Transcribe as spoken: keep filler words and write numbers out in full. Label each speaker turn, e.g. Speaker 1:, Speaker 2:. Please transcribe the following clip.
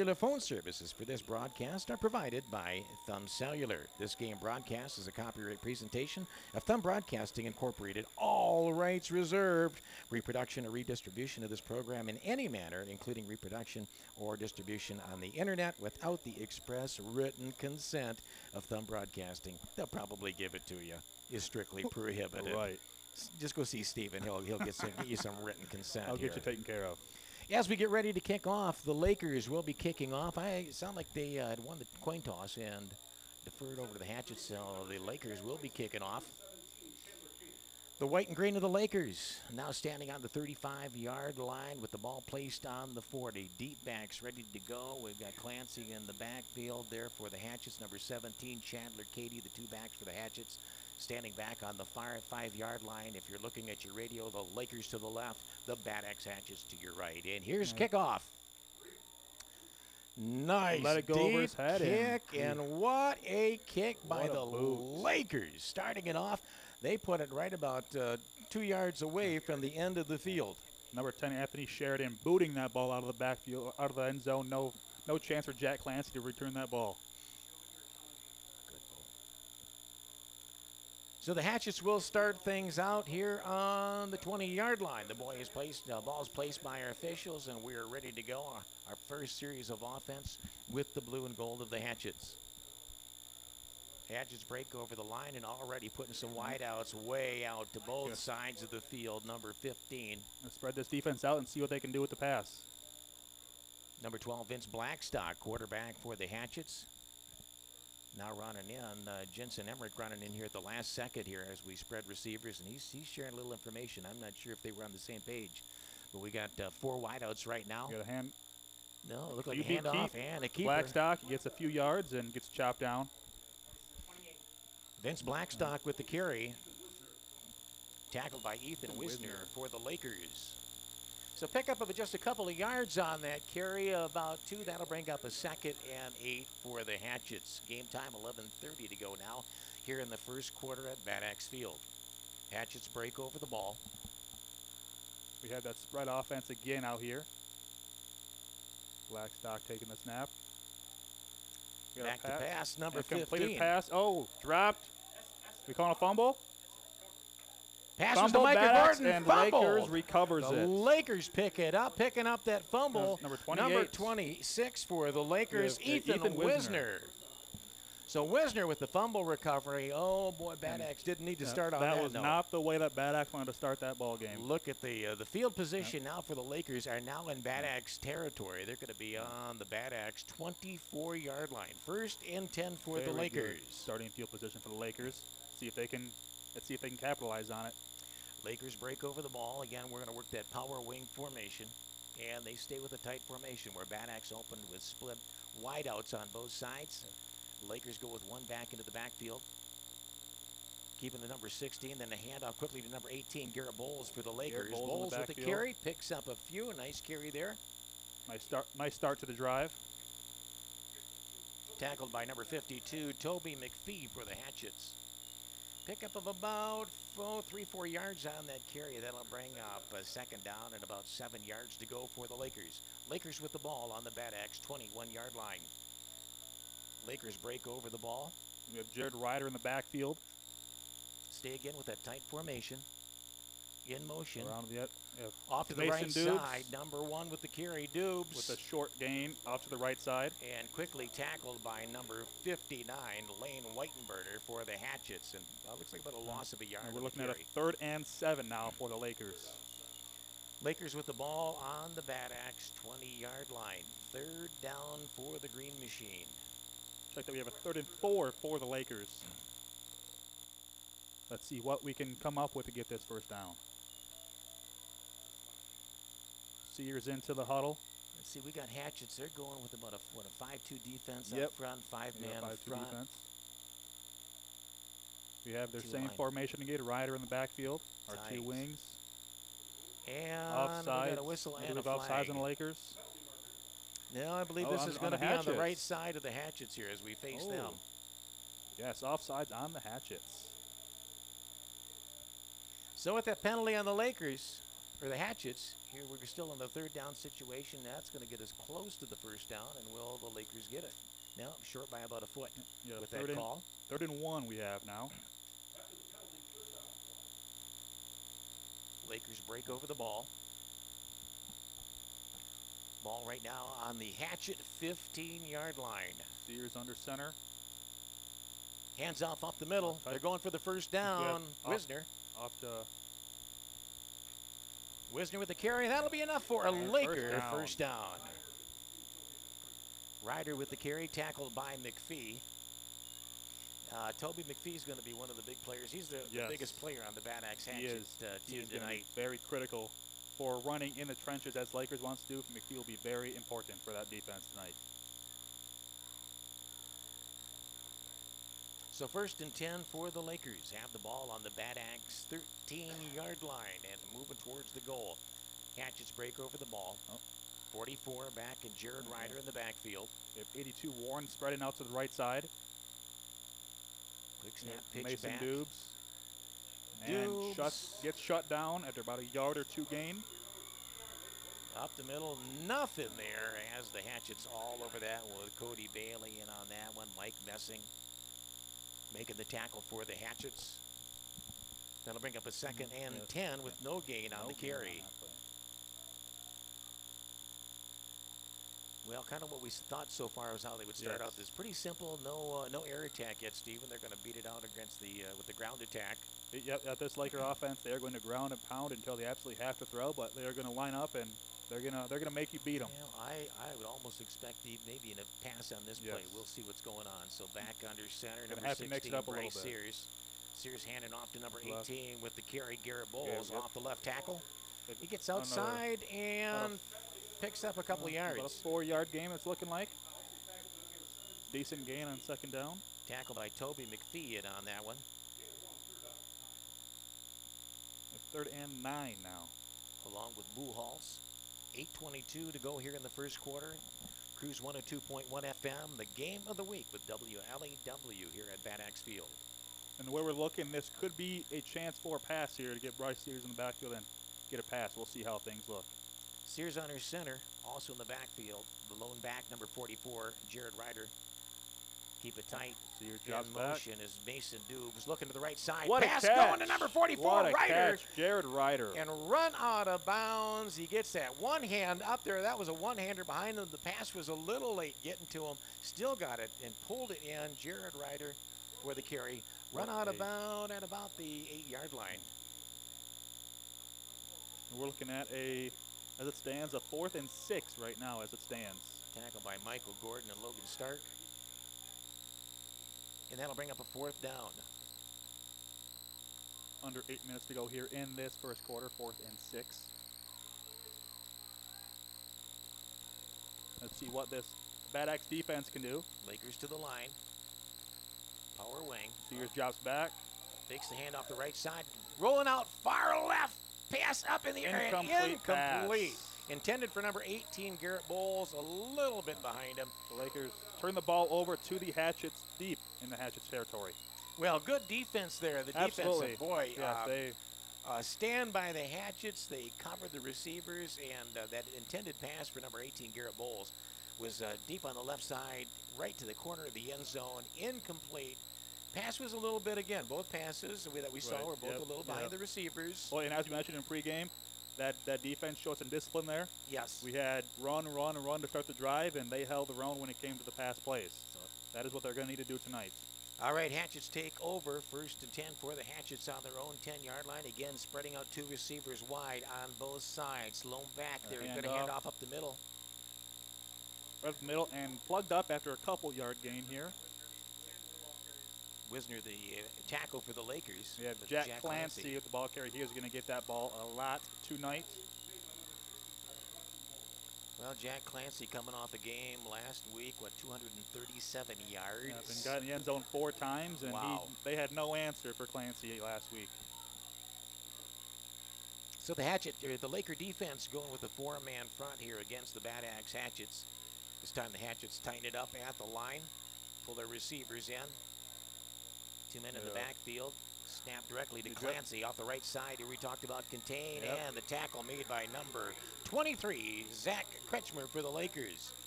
Speaker 1: Cellular phone services for this broadcast are provided by Thumb Cellular. This game broadcast is a copyright presentation of Thumb Broadcasting Incorporated. All rights reserved. Reproduction or redistribution of this program in any manner, including reproduction or distribution on the internet without the express written consent of Thumb Broadcasting, they'll probably give it to you, is strictly prohibited.
Speaker 2: Right.
Speaker 1: Just go see Steven. He'll, he'll get, some, get you some written consent
Speaker 2: I'll
Speaker 1: here.
Speaker 2: get you taken care of.
Speaker 1: As we get ready to kick off, the Lakers will be kicking off. I it sound like they uh, had won the coin toss and deferred over to the Hatchets, so the Lakers will be kicking off. The white and green of the Lakers now standing on the thirty-five-yard line with the ball placed on the forty. Deep backs ready to go. We've got Clancy in the backfield there for the Hatchets. Number seventeen, Chandler Cady, the two backs for the Hatchets, standing back on the five-yard line. If you're looking at your radio, the Lakers to the left, the Bad Axe Hatchets to your right. And here's
Speaker 2: Right.
Speaker 1: kickoff. Nice
Speaker 2: Let it go
Speaker 1: deep
Speaker 2: over his head
Speaker 1: kick,
Speaker 2: and-
Speaker 1: and what a kick by
Speaker 2: What a
Speaker 1: the
Speaker 2: boot.
Speaker 1: Lakers. Starting it off, they put it right about uh, two yards away from the end of the field.
Speaker 2: Number ten, Anthony Sheridan, booting that ball out of the backfield, out of the end zone. No, no chance for Jack Clancy to return that ball.
Speaker 1: So the Hatchets will start things out here on the twenty-yard line. The ball is placed, uh, ball is placed by our officials, and we are ready to go. Our, our first series of offense with the blue and gold of the Hatchets. Hatchets break over the line and already putting some wideouts way out to both
Speaker 2: Yes.
Speaker 1: sides of the field. Number fifteen.
Speaker 2: Let's spread this defense out and see what they can do with the pass.
Speaker 1: Number twelve, Vince Blackstock, quarterback for the Hatchets. Now running in, uh, Jensen Emmerich running in here at the last second here as we spread receivers, and he's, he's sharing a little information. I'm not sure if they were on the same page, but we got uh, four wideouts right now.
Speaker 2: Got a hand.
Speaker 1: No, it looked like
Speaker 2: You
Speaker 1: a
Speaker 2: beat
Speaker 1: handoff
Speaker 2: Keith.
Speaker 1: and a keeper.
Speaker 2: Blackstock, he gets a few yards and gets chopped down.
Speaker 1: Vince Blackstock with the carry. Tackled by Ethan Wisner
Speaker 2: Wisner.
Speaker 1: for the Lakers. So pickup of just a couple of yards on that carry, about two. That'll bring up a second and eight for the Hatchets. Game time, eleven thirty to go now here in the first quarter at Bad Axe Field. Hatchets break over the ball.
Speaker 2: We have that spread offense again out here. Blackstock taking the snap. We got a
Speaker 1: Back to pass, number
Speaker 2: A completed
Speaker 1: fifteen.
Speaker 2: pass. Oh, dropped. We calling a fumble?
Speaker 1: Pass was to
Speaker 2: Fumble,
Speaker 1: Micah
Speaker 2: Bad Axe,
Speaker 1: Gordon.
Speaker 2: and
Speaker 1: Fumbled.
Speaker 2: Lakers recovers
Speaker 1: The
Speaker 2: it.
Speaker 1: Lakers pick it up, picking up that fumble.
Speaker 2: Uh, number
Speaker 1: Number
Speaker 2: twenty-eight.
Speaker 1: twenty-six for the Lakers,
Speaker 2: We have, uh,
Speaker 1: Ethan,
Speaker 2: Ethan
Speaker 1: Wisner.
Speaker 2: Wisner.
Speaker 1: So Wisner with the fumble recovery. Oh boy, Bad Axe didn't need to
Speaker 2: Yeah,
Speaker 1: start on
Speaker 2: that
Speaker 1: that
Speaker 2: was
Speaker 1: note.
Speaker 2: not the way that Bad Axe wanted to start that ball game.
Speaker 1: Look at the uh, the field position now for the Lakers are now in Bad Axe territory. They're going to be on the Bad Axe twenty-four-yard line. First and ten for the
Speaker 2: Very
Speaker 1: Lakers.
Speaker 2: good starting field position for the Lakers. See if they can. Let's see if they can capitalize on it.
Speaker 1: Lakers break over the ball. Again, we're going to work that power wing formation. And they stay with a tight formation where Bad Axe opened with split wideouts on both sides. Lakers go with one back into the backfield. Keeping the number sixteen, then the handoff quickly to number eighteen, Garrett Bowles for the Lakers.
Speaker 2: Bowles in the
Speaker 1: Bowles with the
Speaker 2: backfield.
Speaker 1: carry, picks up a few. A nice carry there.
Speaker 2: Nice start. Nice start to the drive.
Speaker 1: Tackled by number fifty-two, Toby McPhee for the Hatchets. Pickup of about oh, three, four yards on that carry. That'll bring up a second down and about seven yards to go for the Lakers. Lakers with the ball on the Bad Axe twenty-one-yard line. Lakers break over the ball.
Speaker 2: We have Jared Ryder in the backfield.
Speaker 1: Stay again with that tight formation. In motion.
Speaker 2: Around the yeah,
Speaker 1: Off to the
Speaker 2: Mason
Speaker 1: right
Speaker 2: Dubes
Speaker 1: side. Number one with the carry, Dubes.
Speaker 2: with a short gain off to the right side.
Speaker 1: And quickly tackled by number fifty-nine, Lane Whitenberger for the Hatchets. And uh, looks like about a loss of a yard.
Speaker 2: And we're
Speaker 1: on the
Speaker 2: looking at a
Speaker 1: carry.
Speaker 2: third and seven now for the Lakers.
Speaker 1: Lakers with the ball on the Bad Axe twenty-yard line. Third down for the Green Machine.
Speaker 2: Looks like that we have a third and four for the Lakers. Let's see what we can come up with to get this first down. Sears into the huddle.
Speaker 1: Let's see, we got Hatchets. They're going with about a what a five two defense
Speaker 2: Yep.
Speaker 1: up front, five-man
Speaker 2: Yeah, five two
Speaker 1: front.
Speaker 2: defense. We have their
Speaker 1: Two
Speaker 2: same
Speaker 1: line.
Speaker 2: formation again. Ryder in the backfield. Our two
Speaker 1: Tight.
Speaker 2: wings.
Speaker 1: And
Speaker 2: Offside.
Speaker 1: we got a whistle and a
Speaker 2: offsides
Speaker 1: flag.
Speaker 2: on the Lakers.
Speaker 1: No, I believe
Speaker 2: Oh,
Speaker 1: this
Speaker 2: on-
Speaker 1: is
Speaker 2: on
Speaker 1: going to
Speaker 2: the
Speaker 1: be on the right
Speaker 2: Hatchets.
Speaker 1: side of the Hatchets here as we face
Speaker 2: Oh.
Speaker 1: them.
Speaker 2: Yes, offsides on the Hatchets.
Speaker 1: So with that penalty on the Lakers, for the Hatchets. Here we're still in the third down situation. That's going to get us close to the first down, and will the Lakers get it? No, short by about a foot
Speaker 2: Yeah,
Speaker 1: with
Speaker 2: third
Speaker 1: that
Speaker 2: and,
Speaker 1: call.
Speaker 2: Third and one we have now.
Speaker 1: Lakers break over the ball. Ball right now on the Hatchet fifteen-yard line.
Speaker 2: Sears under center.
Speaker 1: Hands off up the middle.
Speaker 2: Tight.
Speaker 1: They're going for the first down.
Speaker 2: Off-
Speaker 1: Wisner.
Speaker 2: Off to
Speaker 1: Wisner with the carry. That'll be enough for a
Speaker 2: And
Speaker 1: Laker
Speaker 2: first down.
Speaker 1: first down. Ryder with the carry, tackled by McPhee. Uh, Toby McPhee is going to be one of the big players. He's the, the
Speaker 2: Yes.
Speaker 1: biggest player on the Bad Axe
Speaker 2: he
Speaker 1: Hatchet
Speaker 2: is,
Speaker 1: uh,
Speaker 2: he
Speaker 1: team
Speaker 2: is going to be
Speaker 1: tonight.
Speaker 2: very critical for running in the trenches as Lakers wants to do. McPhee will be very important for that defense tonight.
Speaker 1: So first and ten for the Lakers. Have the ball on the Bad Axe thirteen-yard line and moving towards the goal. Hatchets break over the ball.
Speaker 2: Oh.
Speaker 1: forty-four back and Jared
Speaker 2: Okay.
Speaker 1: Ryder in the backfield.
Speaker 2: We have eighty-two Warren spreading out to the right side.
Speaker 1: Quick snap pitch
Speaker 2: Mason
Speaker 1: back.
Speaker 2: Dubes. And
Speaker 1: Dubes.
Speaker 2: shut, gets shut down after about a yard or two gain.
Speaker 1: Up the middle, nothing there as the Hatchets all over that with Cody Bailey in on that one. Mike Messing making the tackle for the Hatchets. That'll bring up a second and
Speaker 2: Yes.
Speaker 1: ten with no gain on
Speaker 2: No
Speaker 1: the
Speaker 2: gain on
Speaker 1: carry.
Speaker 2: that play.
Speaker 1: Well, kind of what we thought so far was how they would start
Speaker 2: Yes.
Speaker 1: out this. Pretty simple, no uh, no air attack yet, Steven. They're going to beat it out against the uh, with the ground attack.
Speaker 2: Yep, at this Laker offense, they're going to ground and pound until they absolutely have to throw, but they're going to line up and they're going to they're going to make you beat them.
Speaker 1: Well, I, I would almost expect the, maybe in a pass on this
Speaker 2: Yes.
Speaker 1: play. We'll see what's going on. So back under center,
Speaker 2: Gonna
Speaker 1: number
Speaker 2: have to mix
Speaker 1: sixteen,
Speaker 2: it up a little
Speaker 1: Bryce
Speaker 2: bit.
Speaker 1: Sears. Sears handing off to number
Speaker 2: Left.
Speaker 1: eighteen with the carry, Garrett Bowles
Speaker 2: yep.
Speaker 1: off the left tackle.
Speaker 2: It-
Speaker 1: He gets
Speaker 2: another-
Speaker 1: outside and picks up a couple of
Speaker 2: About a
Speaker 1: yards.
Speaker 2: four-yard game it's looking like. Decent gain on second down.
Speaker 1: Tackled by Toby McPhee in on that one.
Speaker 2: Third and nine now.
Speaker 1: Along with Boo Halls. eight twenty-two to go here in the first quarter. Cruise one oh two point one F M, the game of the week with W L E W here at Bad Axe Field.
Speaker 2: And the way we're looking, this could be a chance for a pass here to get Bryce Sears in the backfield and get a pass. We'll see how things look.
Speaker 1: Sears under center, also in the backfield. The lone back, number forty-four, Jared Ryder. Keep it tight.
Speaker 2: Sears
Speaker 1: In
Speaker 2: drops back.
Speaker 1: motion is Mason Dubes looking to the right side.
Speaker 2: What
Speaker 1: Pass
Speaker 2: a catch.
Speaker 1: going to number forty-four,
Speaker 2: What a
Speaker 1: Ryder.
Speaker 2: catch. Jared Ryder.
Speaker 1: And run out of bounds. He gets that one hand up there. That was a one-hander behind him. The pass was a little late getting to him. Still got it and pulled it in. Jared Ryder for the carry. Run
Speaker 2: What
Speaker 1: out
Speaker 2: a-
Speaker 1: of bound at about the eight-yard line.
Speaker 2: And we're looking at a, as it stands, a fourth and six right now as it stands.
Speaker 1: Tackled by Michael Gordon and Logan Stark. And that'll bring up a fourth down.
Speaker 2: Under eight minutes to go here in this first quarter, fourth and six. Let's see what this Bad Axe defense can do.
Speaker 1: Lakers to the line. Power wing.
Speaker 2: Sears drops back.
Speaker 1: Takes the hand off the right side. Rolling out far left. Pass up in the air. and
Speaker 2: Incomplete pass.
Speaker 1: Incomplete. Intended for number eighteen, Garrett Bowles. A little bit behind him.
Speaker 2: The Lakers turn the ball over to the Hatchets deep in the Hatchets territory.
Speaker 1: Well, good defense there. The
Speaker 2: Absolutely.
Speaker 1: defensive boy.
Speaker 2: Yes,
Speaker 1: uh,
Speaker 2: they
Speaker 1: uh, stand by the Hatchets. They covered the receivers, and uh, that intended pass for number eighteen, Garrett Bowles, was uh, deep on the left side, right to the corner of the end zone. Incomplete. Pass was a little bit again. Both passes that we saw
Speaker 2: Right,
Speaker 1: were both
Speaker 2: yep,
Speaker 1: a little behind
Speaker 2: yep.
Speaker 1: the receivers.
Speaker 2: well, and as you mentioned in pregame, that that defense showed some discipline there.
Speaker 1: Yes.
Speaker 2: We had run, run, and run to start the drive, and they held their own when it came to the pass plays. So that is what they're going to need to do tonight.
Speaker 1: All right, Hatchets take over. First and ten for the Hatchets on their own ten-yard line. Again, spreading out two receivers wide on both sides. Lone back
Speaker 2: A
Speaker 1: there. Going
Speaker 2: hand
Speaker 1: to hand
Speaker 2: off.
Speaker 1: off up the middle.
Speaker 2: Right up the middle and plugged up after a couple yard gain here.
Speaker 1: Wisner, the uh, tackle for the Lakers.
Speaker 2: We have
Speaker 1: with
Speaker 2: Jack, Clancy with the ball carry. He is going to get that ball a lot tonight.
Speaker 1: Well, Jack Clancy coming off a game last week, what, two hundred thirty-seven yards?
Speaker 2: Yeah, been got in the end zone four times, and
Speaker 1: Wow.
Speaker 2: he, they had no answer for Clancy last week.
Speaker 1: So the Hatchet, or the Laker defense going with a four-man front here against the Bad Axe Hatchets. This time the Hatchets tighten it up at the line, pull their receivers in. Two men in the
Speaker 2: Yeah.
Speaker 1: backfield. Snap directly to
Speaker 2: Good job.
Speaker 1: Clancy off the right side. Here we talked about contain,
Speaker 2: Yep.
Speaker 1: and the tackle made by number twenty-three, Zach Kretschmer for the Lakers.